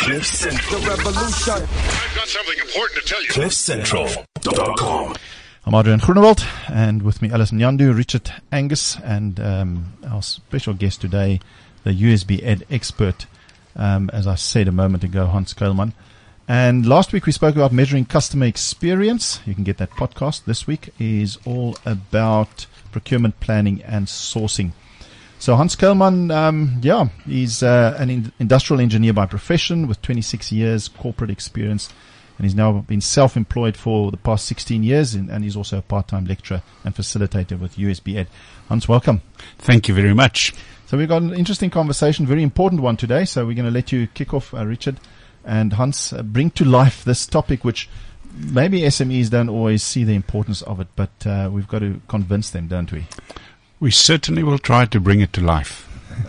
The revolution. I've got something important to tell you. CliffCentral.com. I'm Adrian Groenewald, and with me Alison Nyandu, Richard Angus, and our special guest today, the USB Ed expert, as I said a moment ago, Hans Kuilman. And last week we spoke about measuring customer experience. You can get that podcast. This week is all about procurement planning and sourcing. So Hans Kuilman, he's an industrial engineer by profession with 26 years corporate experience. And he's now been self-employed for the past 16 years, and he's also a part-time lecturer and facilitator with USB Ed. Hans, welcome. Thank you very much. So we've got an interesting conversation, very important one today. So we're going to let you kick off, Richard and Hans, bring to life this topic, which maybe SMEs don't always see the importance of it, but we've got to convince them, don't we? We certainly will try to bring it to life.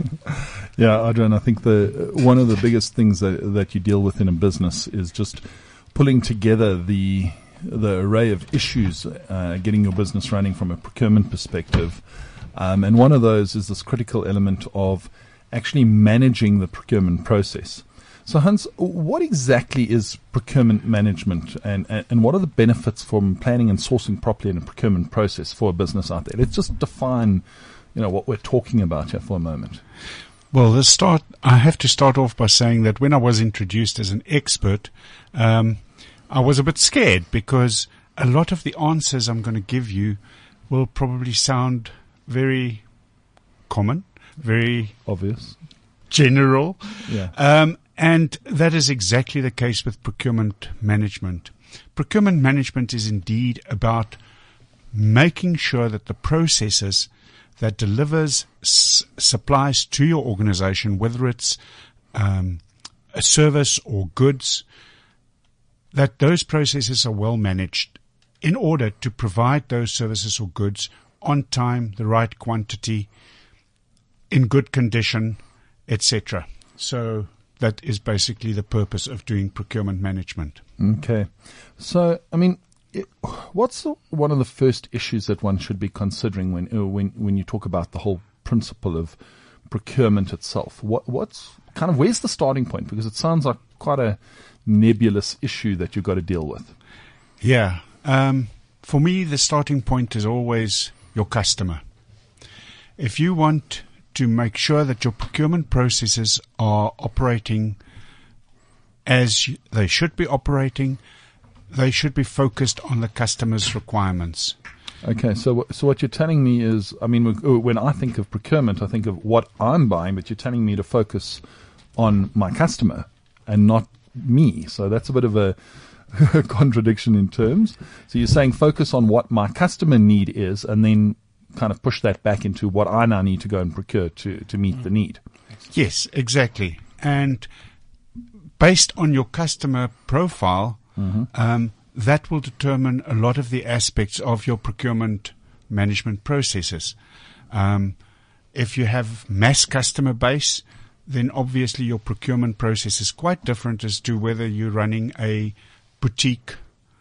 Yeah, Adrian, I think one of the biggest things that you deal with in a business is just pulling together the array of issues, getting your business running from a procurement perspective. And one of those is this critical element of actually managing the procurement process. So Hans, what exactly is procurement management, and what are the benefits from planning and sourcing properly in a procurement process for a business out there? Let's just define, what we're talking about here for a moment. Well, I have to start off by saying that when I was introduced as an expert, I was a bit scared because a lot of the answers I'm going to give you will probably sound very common, very obvious, general. Yeah. And that is exactly the case with procurement management. Procurement management is indeed about making sure that the processes that delivers supplies to your organization, whether it's a service or goods, that those processes are well managed in order to provide those services or goods on time, the right quantity, in good condition, etc. So that is basically the purpose of doing procurement management. Okay. So, what's one of the first issues that one should be considering when you talk about the whole principle of procurement itself? Where's the starting point? Because it sounds like quite a nebulous issue that you've got to deal with. Yeah. For me, the starting point is always your customer. If you want to make sure that your procurement processes are operating as they should be operating, they should be focused on the customer's requirements. Okay, so what you're telling me is, when I think of procurement, I think of what I'm buying, but you're telling me to focus on my customer and not me. So that's a bit of a contradiction in terms. So you're saying focus on what my customer need is, and then kind of push that back into what I now need to go and procure to meet the need. Yes, exactly. And based on your customer profile, that will determine a lot of the aspects of your procurement management processes. If you have mass customer base, then obviously your procurement process is quite different as to whether you're running a boutique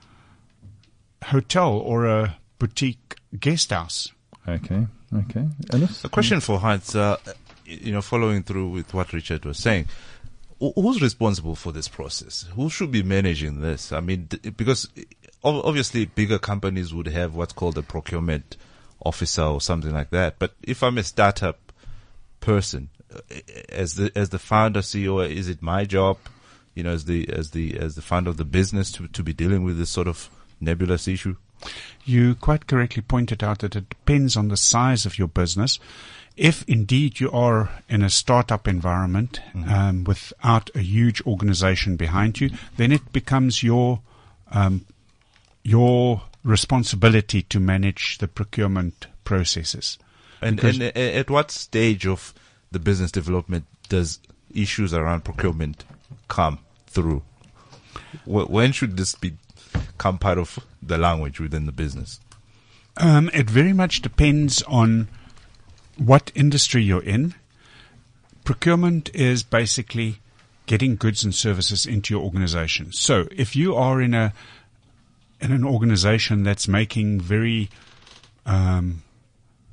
hotel or a boutique guest house. Okay. Ellis? A question for Hans, following through with what Richard was saying. Who's responsible for this process? Who should be managing this? Because obviously bigger companies would have what's called a procurement officer or something like that. But if I'm a startup person, as the founder, CEO, is it my job, as the founder of the business to be dealing with this sort of nebulous issue? You quite correctly pointed out that it depends on the size of your business. If indeed you are in a startup environment without a huge organization behind you, then it becomes your responsibility to manage the procurement processes. And at what stage of the business development does issues around procurement come through? When should this become part of the language within the business? It very much depends on what industry you're in. Procurement is basically getting goods and services into your organization. So if you are in an organization that's making very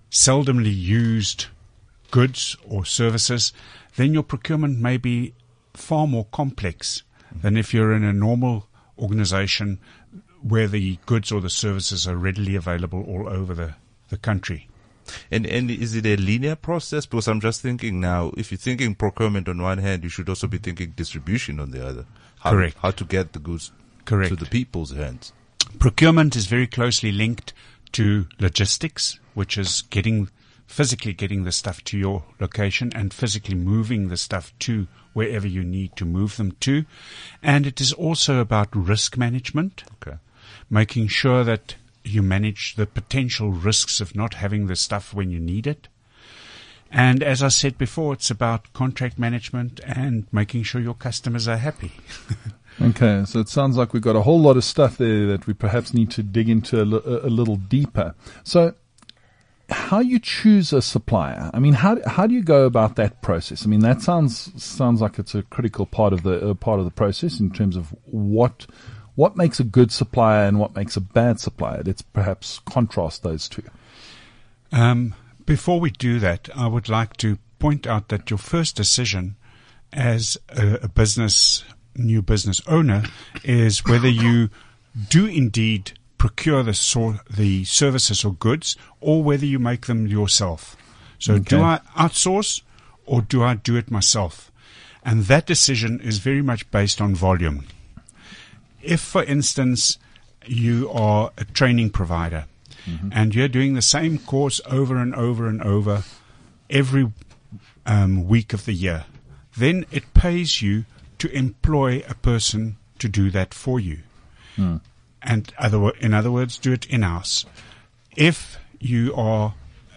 seldomly used goods or services, then your procurement may be far more complex than if you're in a normal organization where the goods or the services are readily available all over the country. And is it a linear process? Because I'm just thinking now, if you're thinking procurement on one hand, you should also be thinking distribution on the other. Correct. How to get the goods Correct. to the people's hands. Procurement is very closely linked to logistics, which is physically getting the stuff to your location and physically moving the stuff to wherever you need to move them to. And it is also about risk management, Okay. making sure that you manage the potential risks of not having the stuff when you need it. And as I said before, it's about contract management and making sure your customers are happy. Okay, so it sounds like we've got a whole lot of stuff there that we perhaps need to dig into a little deeper. So how you choose a supplier? I mean, how do you go about that process? I mean, that sounds like it's a critical part of the process in terms of what makes a good supplier and what makes a bad supplier. Let's perhaps contrast those two. Before we do that, I would like to point out that your first decision as a new business owner is whether you do indeed procure the services or goods, or whether you make them yourself. So Okay. do I outsource or do I do it myself? And that decision is very much based on volume. If, for instance, you are a training provider and you're doing the same course over and over and over every week of the year, then it pays you to employ a person to do that for you. And in other words, do it in-house. If you are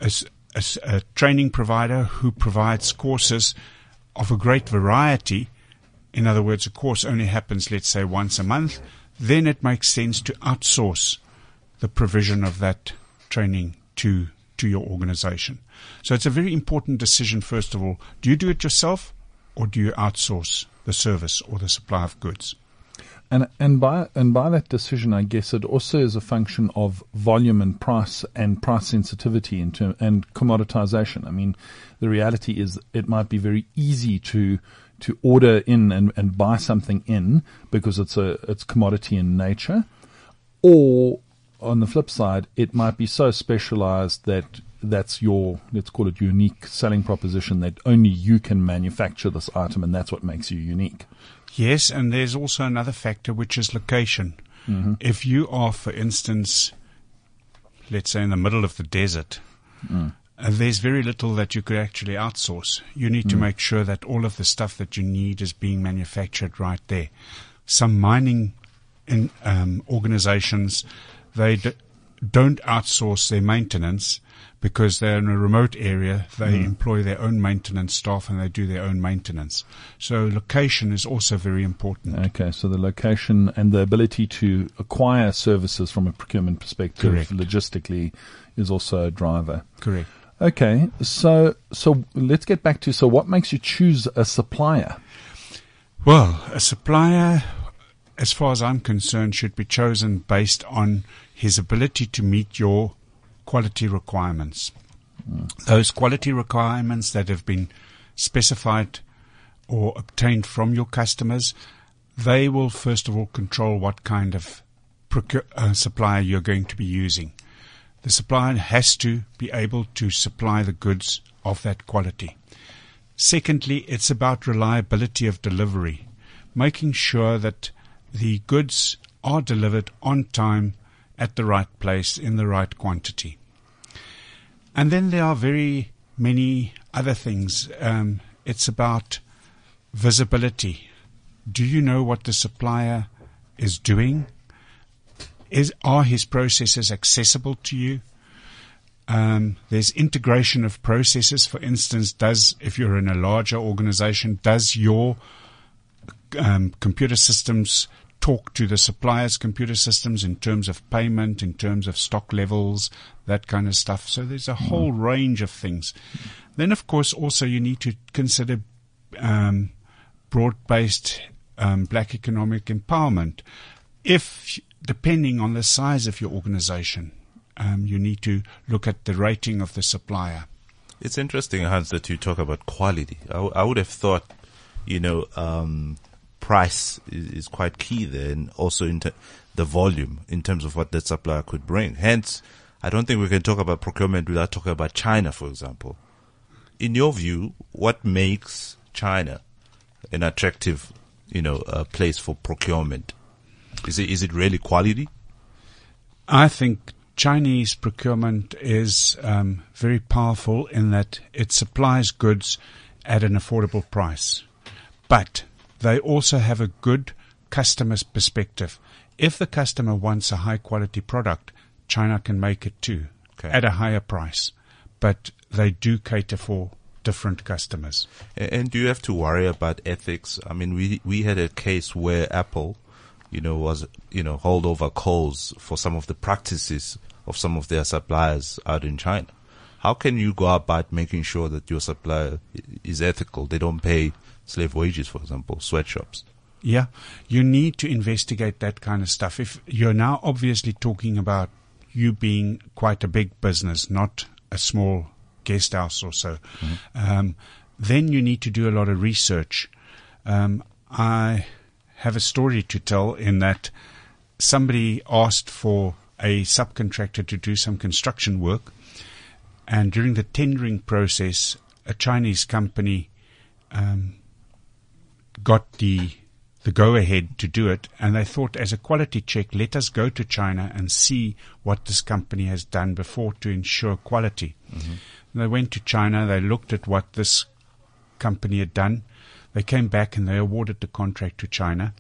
a training provider who provides courses of a great variety, in other words, a course only happens, let's say, once a month, then it makes sense to outsource the provision of that training to your organization. So it's a very important decision, first of all. Do you do it yourself or do you outsource the service or the supply of goods? And by that decision, I guess it also is a function of volume and price sensitivity and commoditization. I mean, the reality is it might be very easy to order in and buy something in because it's commodity in nature, or on the flip side, it might be so specialized that's your, let's call it, unique selling proposition, that only you can manufacture this item, and that's what makes you unique. Yes, and there's also another factor, which is location. If you are, for instance, let's say in the middle of the desert, there's very little that you could actually outsource. You need to make sure that all of the stuff that you need is being manufactured right there. Some mining organizations, they don't outsource their maintenance because they're in a remote area. They employ their own maintenance staff and they do their own maintenance. So location is also very important. Okay, so the location and the ability to acquire services from a procurement perspective, Correct. logistically, is also a driver. Correct. Okay, so let's get back to, so what makes you choose a supplier? Well, a supplier, as far as I'm concerned, should be chosen based on his ability to meet your quality requirements. Those quality requirements that have been specified or obtained from your customers, they will first of all control what kind of supplier you're going to be using. The supplier has to be able to supply the goods of that quality. Secondly, it's about reliability of delivery, making sure that the goods are delivered on time, at the right place, in the right quantity. And then there are very many other things. It's about visibility. Do you know what the supplier is doing? Are his processes accessible to you? There's integration of processes. For instance, if you're in a larger organization, does your computer systems talk to the supplier's computer systems in terms of payment, in terms of stock levels, that kind of stuff? So there's a whole range of things. Then, of course, also you need to consider broad-based black economic empowerment. Depending on the size of your organization, you need to look at the rating of the supplier. It's interesting, Hans, that you talk about quality. I would have thought price is quite key there, and also the volume in terms of what that supplier could bring. Hence, I don't think we can talk about procurement without talking about China, for example. In your view, what makes China an attractive, place for procurement? Is it really quality? I think Chinese procurement is very powerful in that it supplies goods at an affordable price. But they also have a good customer's perspective. If the customer wants a high quality product, China can make it too, at a higher price. But they do cater for different customers. And do you have to worry about ethics? I mean, we had a case where Apple, was, hauled over coals for some of the practices of some of their suppliers out in China. How can you go about making sure that your supplier is ethical? They don't pay slave wages, for example, sweatshops. Yeah, you need to investigate that kind of stuff. If you're now obviously talking about you being quite a big business, not a small guest house or so, then you need to do a lot of research. I have a story to tell in that somebody asked for a subcontractor to do some construction work, and during the tendering process, a Chinese company got the go-ahead to do it, and they thought, as a quality check, let us go to China and see what this company has done before to ensure quality. They went to China, they looked at what this company had done, they came back and they awarded the contract to China.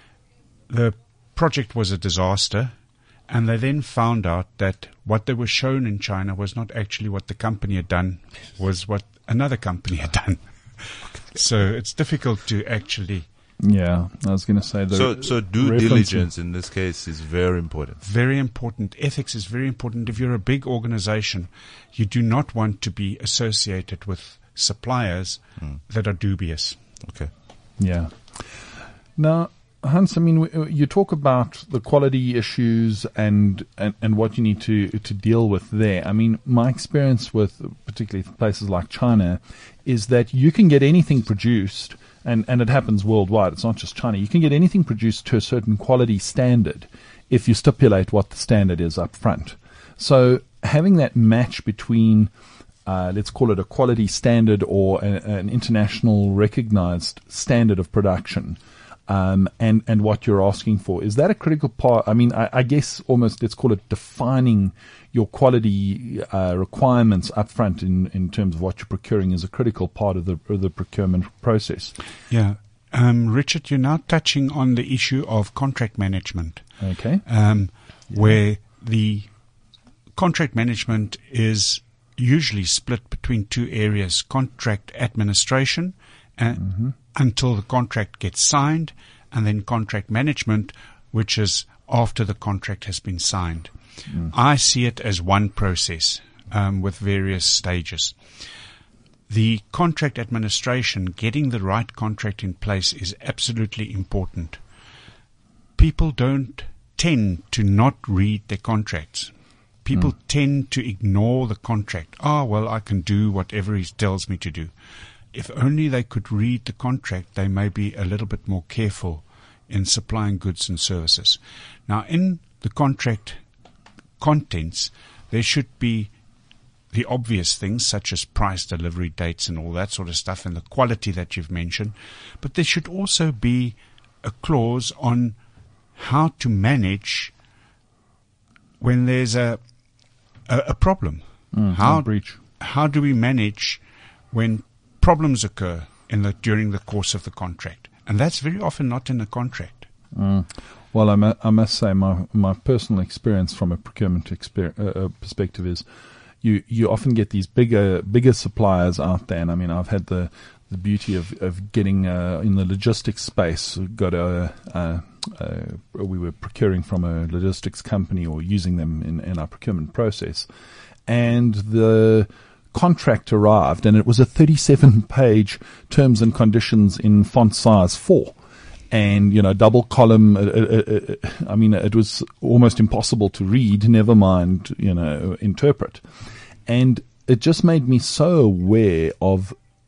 The project was a disaster, and they then found out that what they were shown in China was not actually what the company had done, was what another company had done. So it's difficult to actually... Yeah, I was going to say... So due diligence in this case is very important. Very important. Ethics is very important. If you're a big organization, you do not want to be associated with suppliers that are dubious. Okay. Yeah. Now, Hans, I mean, you talk about the quality issues and what you need to deal with there. I mean, my experience with particularly places like China is that you can get anything produced, and it happens worldwide. It's not just China. You can get anything produced to a certain quality standard if you stipulate what the standard is up front. So having that match between, let's call it a quality standard or an international recognized standard of production, and what you're asking for, is that a critical part? I mean, I guess almost, let's call it defining your quality requirements up front in terms of what you're procuring is a critical part of the procurement process. Yeah. Richard, you're now touching on the issue of contract management. Okay. Where the contract management is usually split between two areas: contract administration until the contract gets signed, and then contract management, which is after the contract has been signed. I see it as one process with various stages. The contract administration, getting the right contract in place, is absolutely important. People don't tend to not read their contracts. People tend to ignore the contract. Well, I can do whatever he tells me to do. If only they could read the contract, they may be a little bit more careful in supplying goods and services. Now, in the contract contents, there should be the obvious things such as price, delivery dates and all that sort of stuff, and the quality that you've mentioned. But there should also be a clause on how to manage when there's a problem. How do we manage when problems occur during the course of the contract? And that's very often not in the contract. Well, I must say my personal experience from a procurement perspective is you often get these bigger suppliers out there. And I mean, I've had the beauty of getting in the logistics space. We were procuring from a logistics company or using them in our procurement process, and the contract arrived, and it was a 37-page terms and conditions in font size 4. And, double column, I mean, it was almost impossible to read, never mind, interpret. And it just made me so aware of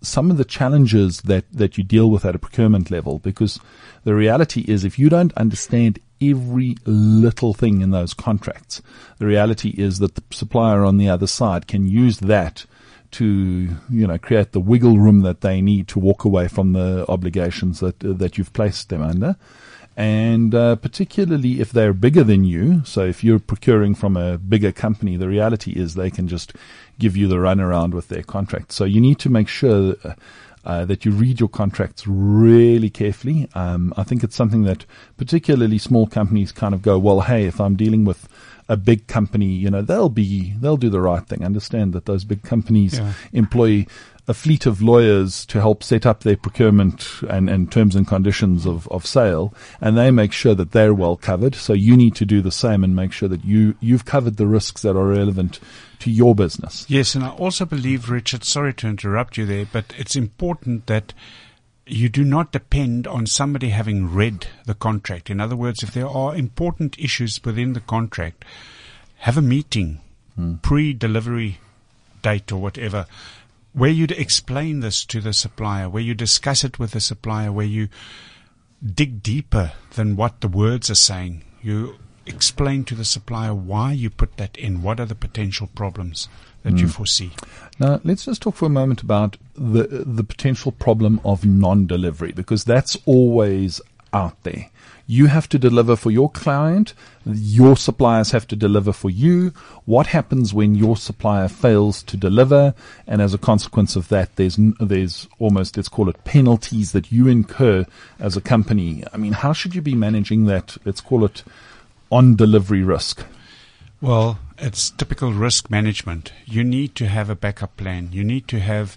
some of the challenges that you deal with at a procurement level, because the reality is if you don't understand every little thing in those contracts, the reality is that the supplier on the other side can use that to, create the wiggle room that they need to walk away from the obligations that you've placed them under. And particularly if they're bigger than you, so if you're procuring from a bigger company, the reality is they can just give you the runaround with their contract. So you need to make sure that you read your contracts really carefully. I think it's something that particularly small companies kind of go, well, hey, if I'm dealing with a big company, they'll do the right thing. Understand that those big companies employ a fleet of lawyers to help set up their procurement and terms and conditions of sale, and they make sure that they're well covered. So you need to do the same and make sure that you've covered the risks that are relevant to your business. Yes, and I also believe, Richard, sorry to interrupt you there, but it's important that you do not depend on somebody having read the contract. In other words, if there are important issues within the contract, have a meeting, pre-delivery date or whatever, where you'd explain this to the supplier, where you discuss it with the supplier, where you dig deeper than what the words are saying. You explain to the supplier why you put that in, what are the potential problems that you foresee. Now, let's just talk for a moment about the potential problem of non-delivery, because that's always out there. You have to deliver for your client. Your suppliers have to deliver for you. What happens when your supplier fails to deliver? And as a consequence of that, there's almost, let's call it penalties that you incur as a company. I mean, how should you be managing that? Let's call it on delivery risk. Well, it's typical risk management. You need to have a backup plan. You need to have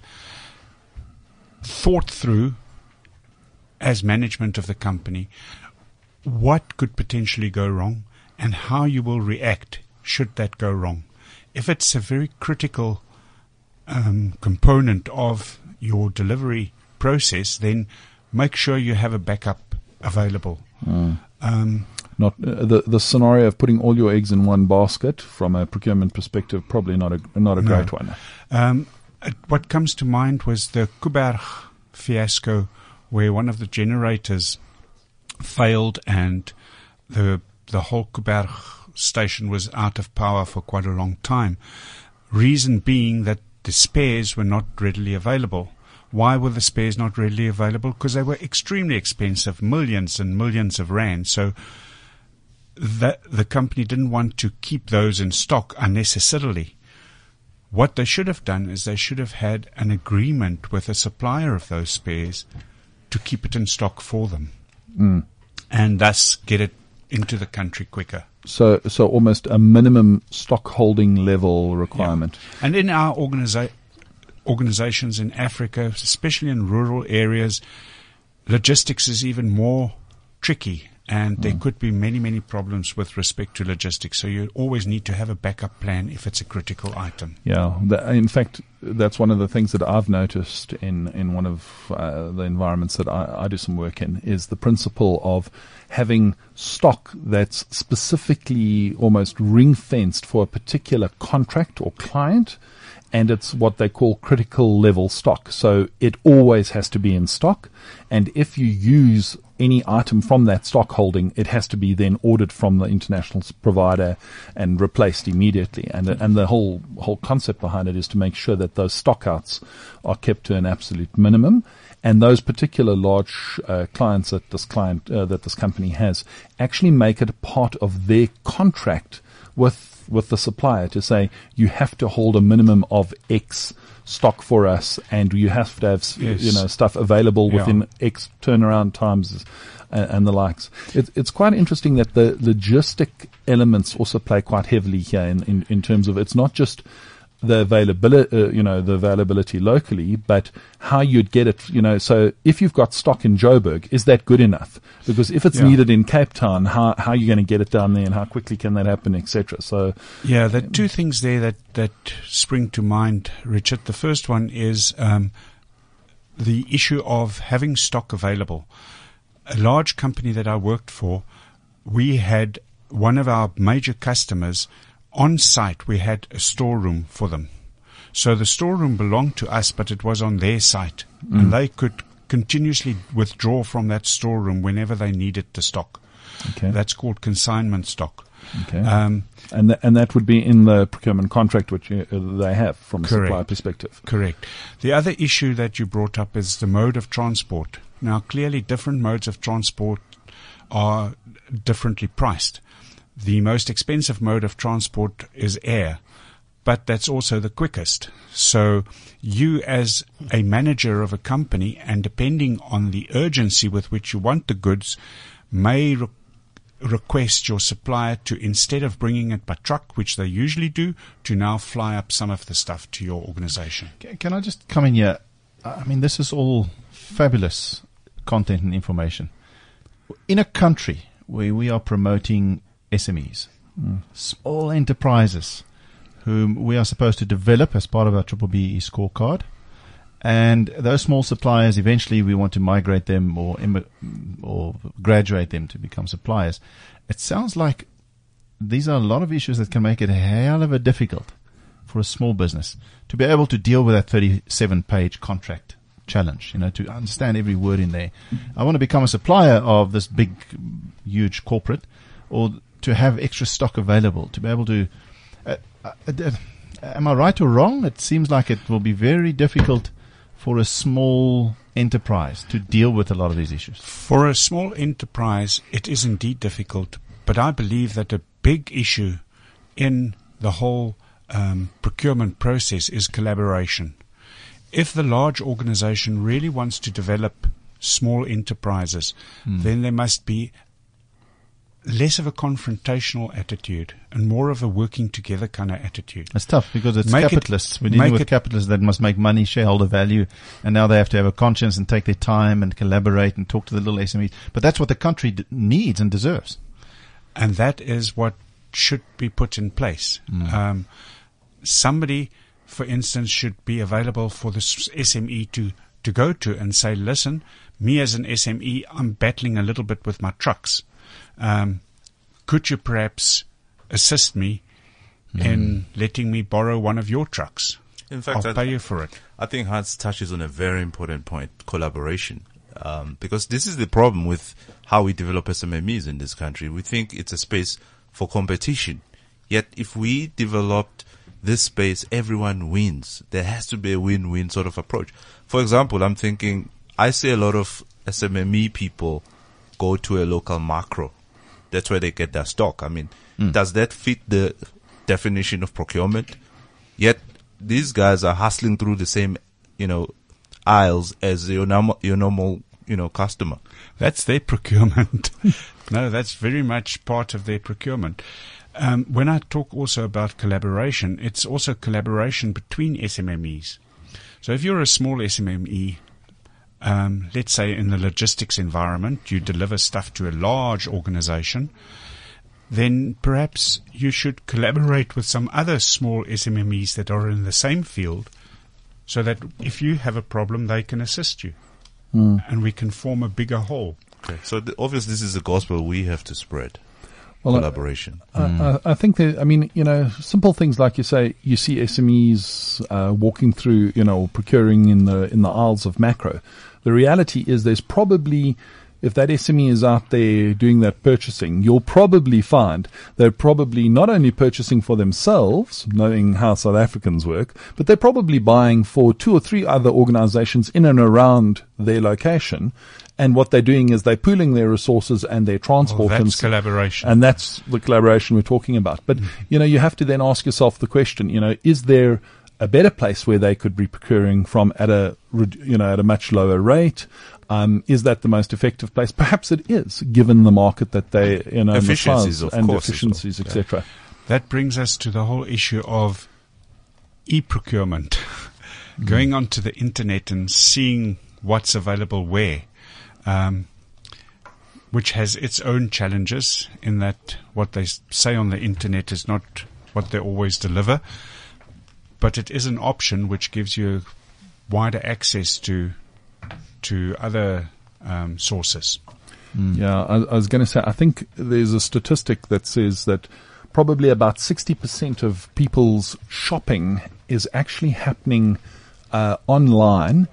thought through, as management of the company, what could potentially go wrong and how you will react should that go wrong. If it's a very critical component of your delivery process, then make sure you have a backup available. Not the scenario of putting all your eggs in one basket from a procurement perspective, probably not a great one. What comes to mind was the Kuiberg fiasco, where one of the generators failed and the whole Kuiberg station was out of power for quite a long time. Reason being that the spares were not readily available. Why were the spares not readily available? Because they were extremely expensive, millions and millions of rand. So the company didn't want to keep those in stock unnecessarily. What they should have done is they should have had an agreement with a supplier of those spares to keep it in stock for them, and thus get it into the country quicker. So almost a minimum stock holding level requirement. Yeah. And in our organizations in Africa, especially in rural areas, logistics is even more tricky. And there could be many, many problems with respect to logistics. So you always need to have a backup plan if it's a critical item. Yeah. In fact, that's one of the things that I've noticed in one of the environments that I do some work in, is the principle of having stock that's specifically almost ring-fenced for a particular contract or client. And it's what they call critical level stock. So it always has to be in stock. And if you use any item from that stock holding, it has to be then ordered from the international provider and replaced immediately. And the whole concept behind it is to make sure that those stockouts are kept to an absolute minimum. And those particular large clients that this company has actually make it a part of their contract with the supplier to say, you have to hold a minimum of X stock for us, and you have to have stuff available within X turnaround times and the likes. It's quite interesting that the logistic elements also play quite heavily here in terms of, it's not just the availability locally, but how you'd get it, so if you've got stock in Joburg, is that good enough? Because if it's needed in Cape Town, how are you going to get it down there, and how quickly can that happen, etc.? So there are two things there that spring to mind, Richard. The first one is the issue of having stock available. A large company that I worked for, we had one of our major customers on site. We had a storeroom for them. So the storeroom belonged to us, but it was on their site. And they could continuously withdraw from that storeroom whenever they needed the stock. Okay. That's called consignment stock. Okay. And that would be in the procurement contract which they have from a supplier perspective. Correct. The other issue that you brought up is the mode of transport. Now, clearly different modes of transport are differently priced. The most expensive mode of transport is air, but that's also the quickest. So you as a manager of a company, and depending on the urgency with which you want the goods, may request your supplier to, instead of bringing it by truck, which they usually do, to now fly up some of the stuff to your organization. Can I just come in here? I mean, this is all fabulous content and information. In a country where we are promoting SMEs, small enterprises, whom we are supposed to develop as part of our BBBE scorecard, and those small suppliers, eventually we want to migrate them or graduate them to become suppliers. It sounds like these are a lot of issues that can make it a hell of a difficult for a small business to be able to deal with that 37-page contract challenge, to understand every word in there. I want to become a supplier of this big, huge corporate, or to have extra stock available, to be able to... am I right or wrong? It seems like it will be very difficult for a small enterprise to deal with a lot of these issues. For a small enterprise, it is indeed difficult, but I believe that a big issue in the whole procurement process is collaboration. If the large organization really wants to develop small enterprises, then there must be less of a confrontational attitude and more of a working together kind of attitude. It's tough because it's capitalists. We're dealing with capitalists that must make money, shareholder value, and now they have to have a conscience and take their time and collaborate and talk to the little SMEs. But that's what the country needs and deserves. And that is what should be put in place. Somebody, for instance, should be available for the SME to go to and say, listen, me as an SME, I'm battling a little bit with my trucks. Could you perhaps assist me in letting me borrow one of your trucks? In fact, I'll pay you for it. I think Hans touches on a very important point, collaboration. Because this is the problem with how we develop SMMEs in this country. We think it's a space for competition. Yet if we developed this space, everyone wins. There has to be a win-win sort of approach. For example, I'm thinking, I see a lot of SMME people go to a local macro. That's where they get their stock. I mean, does that fit the definition of procurement? Yet these guys are hustling through the same, aisles as your normal, customer. That's their procurement. No, that's very much part of their procurement. When I talk also about collaboration, it's also collaboration between SMMEs. So if you're a small SMME, let's say in the logistics environment, you deliver stuff to a large organization, then perhaps you should collaborate with some other small SMMEs that are in the same field, so that if you have a problem, they can assist you. And we can form a bigger whole. Okay. So obviously this is the gospel we have to spread. Collaboration. I think that, simple things like you say, you see SMEs walking through, procuring in the aisles of macro. The reality is there's probably, if that SME is out there doing that purchasing, you'll probably find they're probably not only purchasing for themselves, knowing how South Africans work, but they're probably buying for 2 or 3 other organizations in and around their location. And what they're doing is they're pooling their resources and their transport. That's collaboration. And that's the collaboration we're talking about. But, you have to then ask yourself the question, is there a better place where they could be procuring from at a much lower rate? Is that the most effective place? Perhaps it is, given the market that they, efficiencies, of course, efficiencies, etc. That brings us to the whole issue of e-procurement. Going onto the internet and seeing what's available where. Which has its own challenges in that what they say on the internet is not what they always deliver, but it is an option which gives you wider access to other sources. Yeah, I was going to say, I think there's a statistic that says that probably about 60% of people's shopping is actually happening online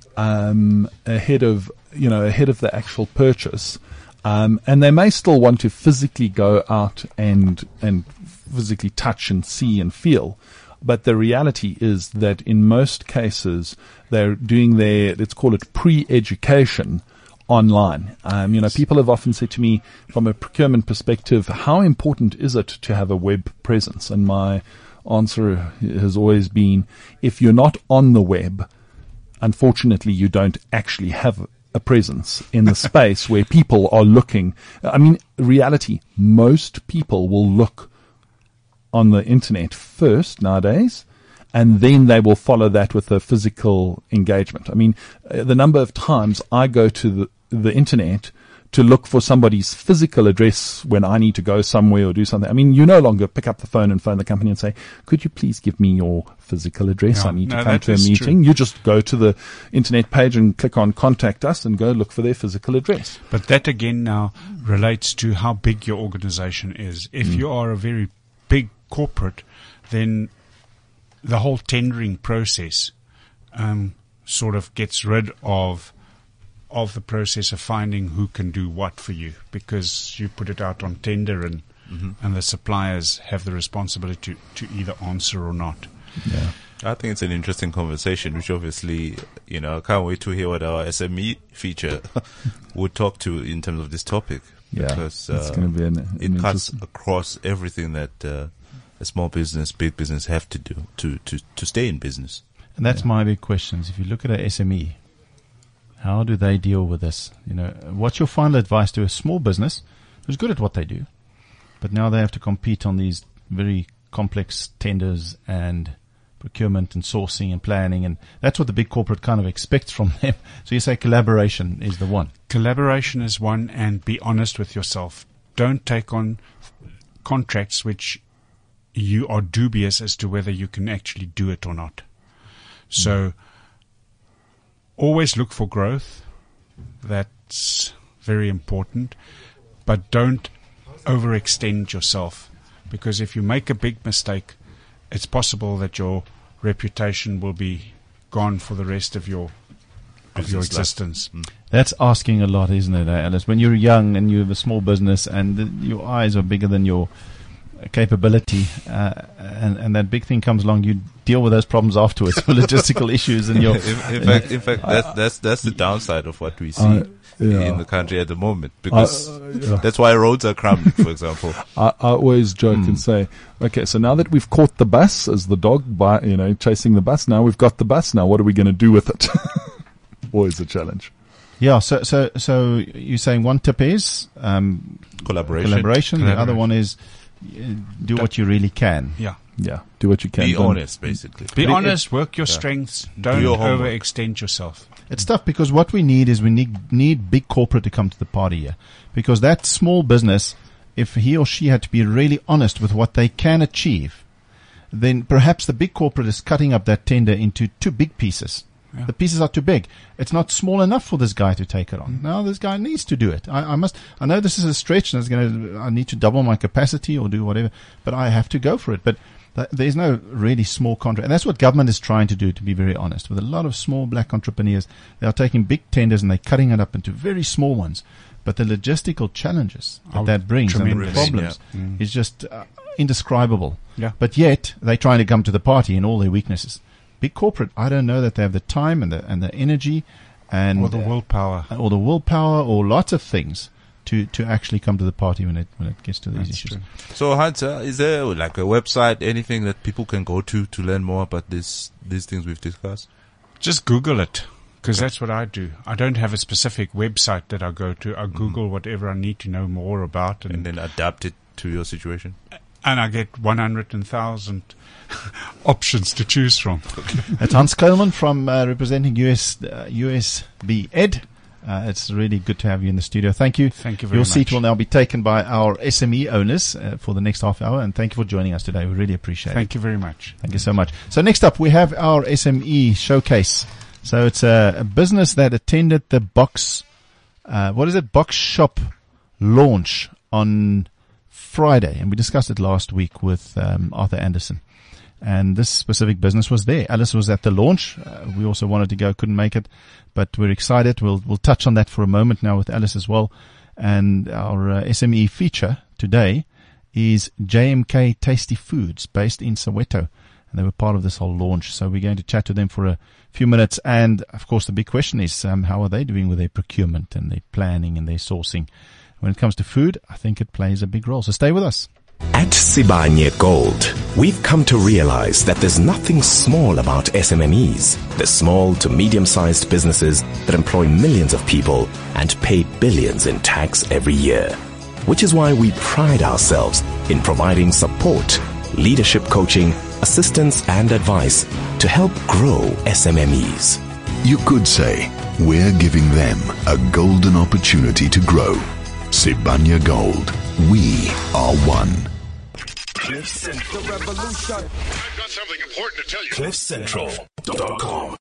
ahead of the actual purchase. And they may still want to physically go out and physically touch and see and feel. But the reality is that in most cases, they're doing their, let's call it pre-education online. People have often said to me from a procurement perspective, how important is it to have a web presence? And my answer has always been, if you're not on the web, unfortunately, you don't actually have a presence in the space where people are looking. Reality, most people will look on the internet first nowadays, and then they will follow that with a physical engagement. The number of times I go to the internet to look for somebody's physical address when I need to go somewhere or do something. You no longer pick up the phone and phone the company and say, could you please give me your physical address? I need to come to a meeting. True. You just go to the internet page and click on contact us and go look for their physical address. But that again now relates to how big your organization is. If you are a very big corporate, then the whole tendering process sort of gets rid of the process of finding who can do what for you, because you put it out on tender and the suppliers have the responsibility to either answer or not. Yeah. I think it's an interesting conversation, which obviously, I can't wait to hear what our SME feature would talk to in terms of this topic. Yeah, because it's going to be it cuts across everything that a small business, big business have to do to stay in business. And that's my big questions. If you look at a SME, how do they deal with this? What's your final advice to a small business who's good at what they do, but now they have to compete on these very complex tenders and procurement and sourcing and planning, and that's what the big corporate kind of expects from them. So you say collaboration is the one. Collaboration is one, and be honest with yourself. Don't take on contracts which you are dubious as to whether you can actually do it or not. So always look for growth. That's very important. But don't overextend yourself, because if you make a big mistake, it's possible that your reputation will be gone for the rest of your existence. That's asking a lot, isn't it, Alice? When you're young and you have a small business and your eyes are bigger than your capability, and that big thing comes along, you deal with those problems afterwards, for logistical issues. And in fact, that's the downside of what we see in the country at the moment, because that's why roads are crumbling, for example. I always joke and say, okay, so now that we've caught the bus as the dog, chasing the bus, now we've got the bus. Now what are we going to do with it? Always a challenge. Yeah. So you're saying one tip is collaboration. The other one is do what you really can. Yeah. Do what you can. Be honest, basically. Be honest. Work your strengths. Don't overextend yourself. It's tough, because what we need is need big corporate to come to the party here, because that small business, if he or she had to be really honest with what they can achieve, then perhaps the big corporate is cutting up that tender into two big pieces. Yeah. The pieces are too big. It's not small enough for this guy to take it on. Now this guy needs to do it. I know this is a stretch, and I need to double my capacity or do whatever, but I have to go for it. But there's no really small contract. And that's what government is trying to do, to be very honest. With a lot of small black entrepreneurs, they are taking big tenders and they're cutting it up into very small ones. But the logistical challenges that brings and the problems is just indescribable. Yeah. But yet, they're trying to come to the party in all their weaknesses. Big corporate, I don't know that they have the time and the energy or the willpower or lots of things to actually come to the party when it gets to these issues. True. So Hans, is there like a website, anything that people can go to learn more about these things we've discussed? Just Google it, because that's what I do. I don't have a specific website that I go to. I Google whatever I need to know more about, and then adapt it to your situation. And I get 100,000 options to choose from. That's Hans Coleman from representing USB Ed. It's really good to have you in the studio. Thank you. Thank you very much. much. Your seat will now be taken by our SME owners for the next half hour, and thank you for joining us today. We really appreciate it. Thank you very much. Thank you so much. So next up, we have our SME showcase. So it's a business that attended the Box Shop launch on Friday, and we discussed it last week with Arthur Anderson. And this specific business was there. Alice was at the launch. We also wanted to go, couldn't make it, but we're excited. We'll touch on that for a moment now with Alice as well. And our SME feature today is JMK Tasty Foods, based in Soweto. And they were part of this whole launch. So we're going to chat to them for a few minutes. And of course, the big question is, how are they doing with their procurement and their planning and their sourcing? When it comes to food, I think it plays a big role. So stay with us. At Sibanye Gold, we've come to realize that there's nothing small about SMMEs, the small to medium-sized businesses that employ millions of people and pay billions in tax every year. Which is why we pride ourselves in providing support, leadership coaching, assistance and advice to help grow SMMEs. You could say we're giving them a golden opportunity to grow. Sibanye Gold. We are one. I've got something important to tell you. CliffCentral.com